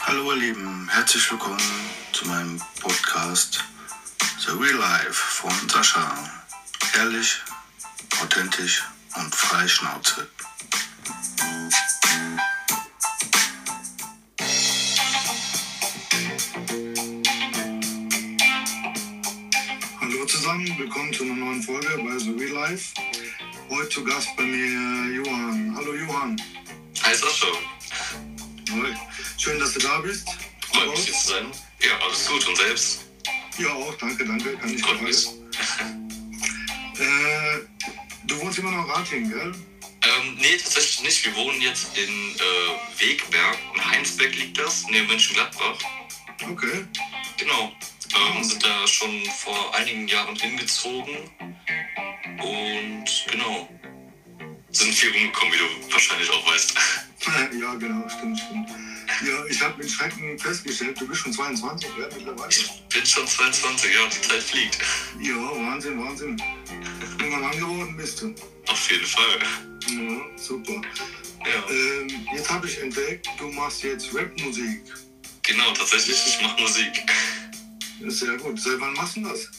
Hallo ihr Lieben, herzlich willkommen zu meinem Podcast The Real Life von Sascha. Ehrlich, authentisch und frei Schnauze. Hallo zusammen, willkommen zu einer neuen Folge bei The Real Life. Heute zu Gast bei mir Johann. Hallo Johann. Hi Sascha. Hi. Schön, dass du da bist. Freut mich hier zu sein. Ja, alles gut. Und selbst? Ja, auch. Danke. Kann ich Freut mich. Du wohnst immer noch in Ratingen, gell? Nee, tatsächlich nicht. Wir wohnen jetzt in Wegberg. In Heinsberg liegt das, neben Mönchengladbach. Okay. Genau. Sind da schon vor einigen Jahren hingezogen. Und genau. Sind viel rumgekommen, wie du wahrscheinlich auch weißt. Ja, genau. Stimmt. Ja, ich habe mit Schrecken festgestellt, du bist schon 22, ja, mittlerweile. Ich bin schon 22, ja, die Zeit fliegt. Ja, Wahnsinn. Junger Mann geworden bist du. Auf jeden Fall. Ja, super. Ja. Jetzt habe ich entdeckt, du machst jetzt Rapmusik. Genau, tatsächlich, ich mache Musik. Das ist sehr gut. Seit wann machst du das?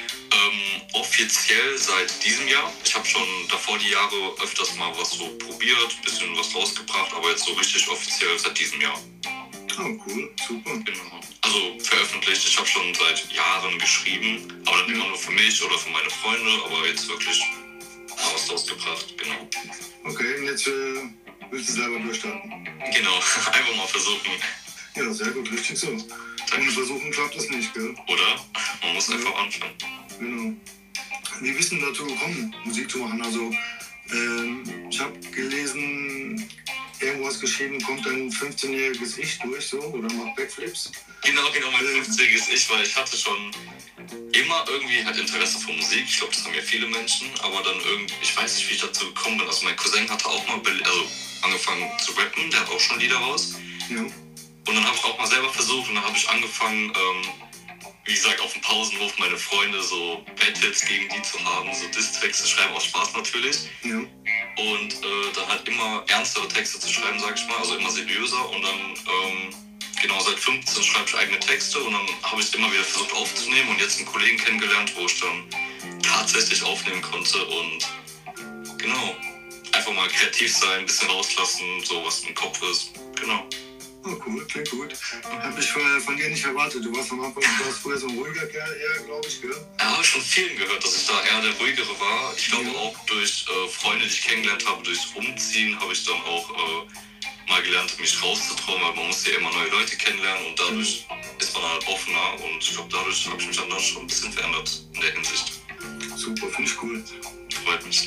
Offiziell seit diesem Jahr. Ich habe schon davor die Jahre öfters mal was so probiert, bisschen was rausgebracht, aber jetzt so richtig offiziell seit diesem Jahr. Oh, cool, super. Genau. Also veröffentlicht, ich habe schon seit Jahren geschrieben, aber dann immer nur für mich oder für meine Freunde, aber jetzt wirklich was rausgebracht, genau. Okay, und jetzt willst du selber durchstarten? Genau, einfach mal versuchen. Ja, sehr gut, richtig so. Ohne versuchen klappt das nicht, gell? Oder? Man muss einfach anfangen. Genau. Wie bist du denn dazu gekommen, Musik zu machen? Also, ich habe gelesen, irgendwo hast geschrieben, kommt dein 15-jähriges Ich durch, so, oder macht Backflips? Genau, mein 50-jähriges Ich, weil ich hatte schon immer irgendwie halt Interesse für Musik. Ich glaube, das haben ja viele Menschen, aber dann irgendwie, ich weiß nicht, wie ich dazu gekommen bin. Also mein Cousin hatte auch mal angefangen zu rappen, der hat auch schon Lieder raus. Ja. Und dann habe ich auch mal selber versucht und dann habe ich angefangen, wie gesagt, auf dem Pausenhof meine Freunde so Battles gegen die zu haben, so Diss-Tracks zu schreiben, aus Spaß natürlich. Ja. Und dann halt immer ernstere Texte zu schreiben, sag ich mal, also immer seriöser. Und dann, genau, seit 15 schreibe ich eigene Texte und dann habe ich es immer wieder versucht aufzunehmen und jetzt einen Kollegen kennengelernt, wo ich dann tatsächlich aufnehmen konnte und genau, einfach mal kreativ sein, ein bisschen rauslassen, so was im Kopf ist, genau. Oh, cool, klingt gut. Hab ich von dir nicht erwartet. Du warst am Anfang, du warst früher so ein ruhiger Kerl eher, glaube ich, gell? Ja, habe ich von vielen gehört, dass ich da eher der Ruhigere war. Ich glaube auch durch Freunde, die ich kennengelernt habe, durchs Umziehen habe ich dann auch mal gelernt, mich rauszutrauen, weil man muss ja immer neue Leute kennenlernen und dadurch ist man halt offener und ich glaube, dadurch habe ich mich dann schon ein bisschen verändert in der Hinsicht. Super, finde ich cool. Freut mich.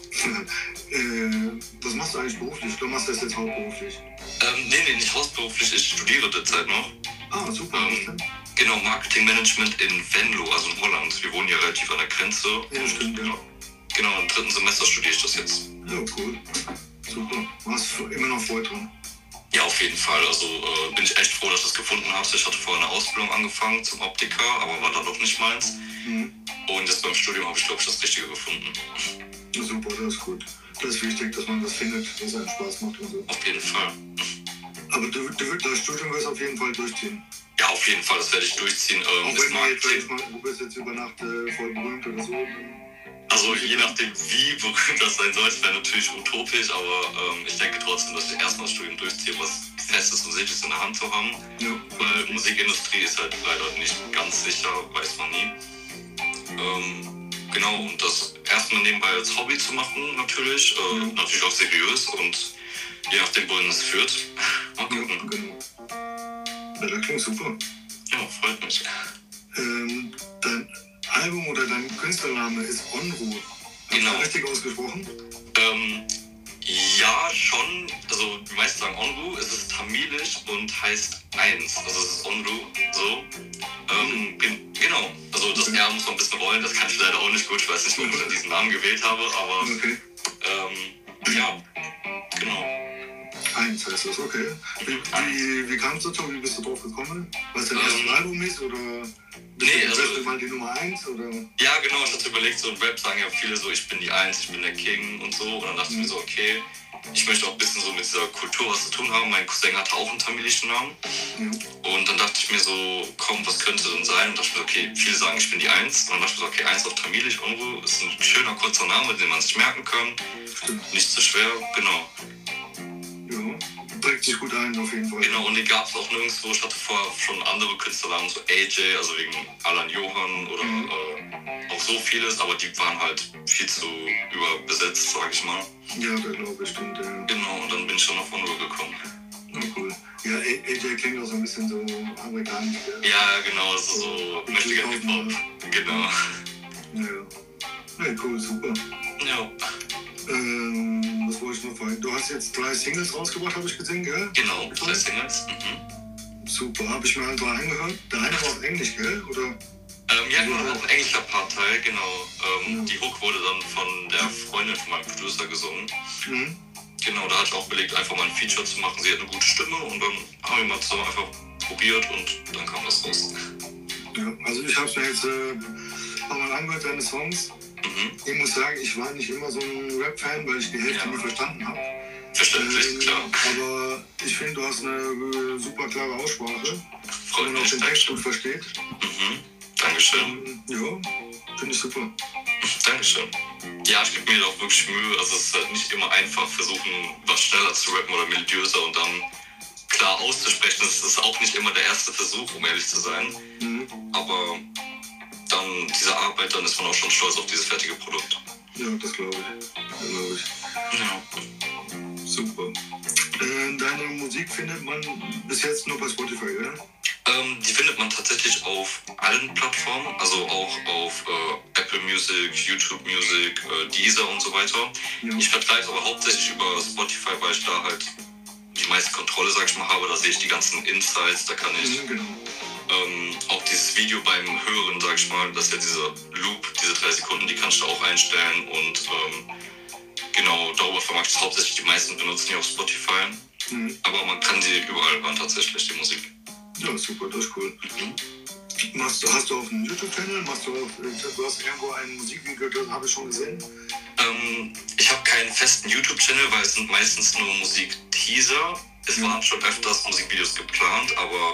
Was machst du eigentlich beruflich? Du machst das jetzt hauptberuflich? Nee, nicht hauptberuflich, ich studiere derzeit noch. Ah, super. Genau, Marketingmanagement in Venlo, also in Holland. Wir wohnen hier relativ an der Grenze. Ja, stimmt, ja. Genau, im 3. Semester studiere ich das jetzt. Ja, cool. Super. Hast du immer noch Freude dran? Ja, auf jeden Fall. Also bin ich echt froh, dass ich das gefunden habe. Ich hatte vorher eine Ausbildung angefangen zum Optiker, aber war dann doch nicht meins. Und jetzt beim Studium habe ich, glaube ich, das Richtige gefunden. Ja, super, das ist gut. Das ist wichtig, dass man das findet, was einem Spaß macht und so. Auf jeden Fall. Aber das Studium wirst du auf jeden Fall durchziehen? Ja, auf jeden Fall, das werde ich durchziehen. Auch wenn du bist jetzt über Nacht voll berühmt oder so? Also je nachdem, wie berühmt das sein sollte, wäre natürlich utopisch, aber ich denke trotzdem, dass ich erstmal das Studium durchziehe, was Festes und Sicheres in der Hand zu haben. Ja. Weil Musikindustrie ist halt leider nicht ganz sicher, weiß man nie. Genau, und das erstmal nebenbei als Hobby zu machen, natürlich auch seriös und je nachdem, wohin es führt. Mal gucken. Ja, genau. Ja, das klingt super. Ja, freut mich. Dein Album oder dein Künstlername ist Onru. Genau. Richtig ausgesprochen? Ja, schon. Also die meisten sagen Onru, es ist tamilisch und heißt eins. Also es ist Onru, so. Genau. Also das R muss man ein bisschen rollen, das kann ich leider auch nicht gut. Ich weiß nicht, warum ich diesen Namen gewählt habe, aber ja, genau. 1 heißt das, okay. Wie kamst du dazu? Wie bist du drauf gekommen? Was dein erstes Album ist? Oder bist nee, du also, mal die Nummer 1? Oder? Ja, genau, ich hatte überlegt, so in Rap sagen ja viele so, ich bin die 1, ich bin der King und so. Und dann dachte ich mir so, okay, ich möchte auch ein bisschen so mit dieser Kultur was zu tun haben. Mein Cousin hatte auch einen tamilischen Namen. Und dann dachte ich mir so, komm, was könnte denn sein? Und dachte ich mir so, okay, viele sagen, ich bin die 1. Und dann dachte ich mir so, okay, 1 auf Tamilisch, Unru, ist ein schöner, kurzer Name, den man sich merken kann. Stimmt. Nicht zu schwer, genau. Ja, trägt sich gut ein, auf jeden Fall. Genau, und die gab es auch nirgendwo. Ich hatte vorher schon andere Künstlernamen, so AJ, also wegen Alan Johann oder auch so vieles, aber die waren halt viel zu überbesetzt, sag ich mal. Ja, da glaube ich, stimmt. Genau, und dann bin ich schon auf Unruhe gekommen. Oh, cool. Ja, AJ klingt auch so ein bisschen so amerikanisch. Ja, genau, so mächtiger Hip-Hop. Genau. Ja, cool, super. Ja. Was wollte ich noch fragen? Du hast jetzt 3 Singles rausgebracht, habe ich gesehen, gell? Genau, 3 Singles. Super, habe ich mir alle 3 angehört. Der eine war auf Englisch, gell? Oder? Ja, genau, hat ein englischer Partteil, genau. Die Hook wurde dann von der Freundin von meinem Producer gesungen. Genau, da hatte ich auch überlegt, einfach mal ein Feature zu machen. Sie hat eine gute Stimme und dann haben wir mal zusammen einfach probiert und dann kam das raus. Ja, also ich habe es mir jetzt mal angehört, deine Songs. Ich muss sagen, ich war nicht immer so ein Rap-Fan, weil ich die Hälfte nie verstanden habe. Verständlich, klar. Aber ich finde, du hast eine super klare Aussprache. Freut und auch mich, den Text gut versteht. Dankeschön. Ja, finde ich super. Dankeschön. Ja, ich gebe mir auch wirklich Mühe. Also es ist halt nicht immer einfach versuchen, was schneller zu rappen oder melodiöser und dann klar auszusprechen. Das ist auch nicht immer der erste Versuch, um ehrlich zu sein. Aber dann diese Arbeit, dann ist man auch schon stolz auf dieses fertige Produkt. Ja, das glaube ich. Ja. Super. Deine Musik findet man bis jetzt nur bei Spotify, oder? Die findet man tatsächlich auf allen Plattformen, also auch auf Apple Music, YouTube Music, Deezer und so weiter. Ja. Ich vertreibe es aber hauptsächlich über Spotify, weil ich da halt die meiste Kontrolle, sag ich mal, habe. Da sehe ich die ganzen Insights, da kann ich auch dieses Video beim Hören, sag ich mal, das ist ja dieser Loop, diese 3 Sekunden, die kannst du auch einstellen und genau, darüber vermarkte ich es hauptsächlich. Die meisten benutzen die auf Spotify, aber man kann sie überall hören tatsächlich, die Musik. Ja, super, das ist cool. Hast du auf einem YouTube-Channel? Du hast irgendwo ein Musikvideo, das habe ich schon gesehen? Ich habe keinen festen YouTube-Channel, weil es sind meistens nur Musik-Teaser. Es waren schon öfters Musikvideos geplant, aber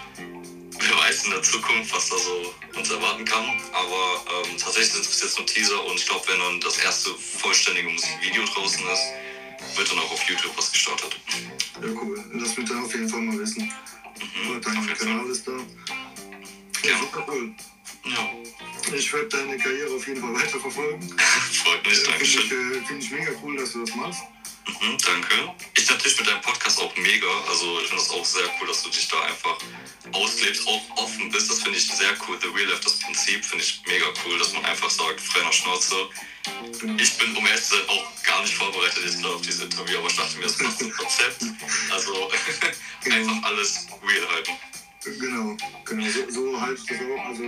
wer weiß in der Zukunft, was da so uns erwarten kann. Aber tatsächlich sind es bis jetzt nur Teaser und ich glaube, wenn dann das erste vollständige Musikvideo draußen ist, wird dann auch auf YouTube was gestartet. Ja, cool. Lass mich da auf jeden Fall mal wissen. Dein Kanal ist da. Ja, super cool. Ja. Ich werde deine Karriere auf jeden Fall weiterverfolgen. Freut mich, dankeschön. Finde ich mega cool, dass du das machst. Danke. Ich natürlich mit deinem Podcast auch mega. Also ich finde das auch sehr cool, dass du dich da einfach auslebst, auch offen bist. Das finde ich sehr cool. The Real Life, das Prinzip finde ich mega cool, dass man einfach sagt, frei nach Schnauze. Ich bin, um ehrlich zu sein, auch gar nicht vorbereitet jetzt gerade auf dieses Interview, aber ich dachte mir, das passt zum Konzept. Also einfach alles real halten. Genau. So halte ich das auch. Also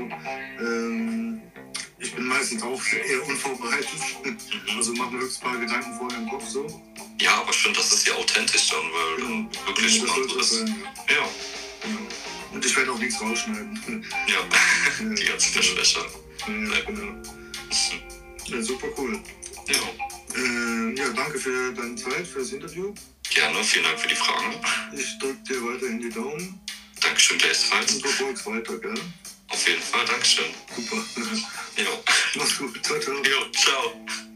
ich bin meistens auch eher unvorbereitet. Also mache mir höchstens ein paar Gedanken vorher im Kopf so. Ja, aber ich finde, das ist ja authentisch dann, weil dann wirklich das man so ist. Ja. Genau. Und ich werde auch nichts rausschneiden. Ja, die ganzen Versprecher. Ja, genau. Ja, super cool. Ja. Ja, danke für deine Zeit, für das Interview. Gerne, vielen Dank für die Fragen. Ich drücke dir weiterhin die Daumen. Dankeschön, gleichfalls. Und verfolg's weiter, gell? Auf jeden Fall, Dankeschön. Super. Jo. Mach's gut. Ciao, ciao. Jo, ciao.